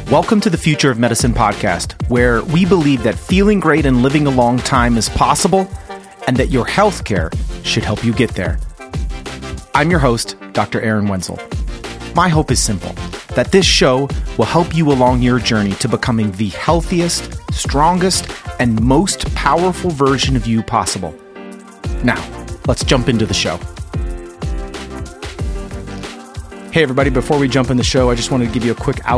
Welcome to the Future of Medicine podcast, where we believe that feeling great and living a long time is possible and that your healthcare should help you get there. I'm your host, Dr. Aaron Wenzel. My hope is simple, that this show will help you along your journey to becoming the healthiest, strongest, and most powerful version of you possible. Now, let's jump into the show. Hey everybody, before we jump in the show, I just wanted to give you a quick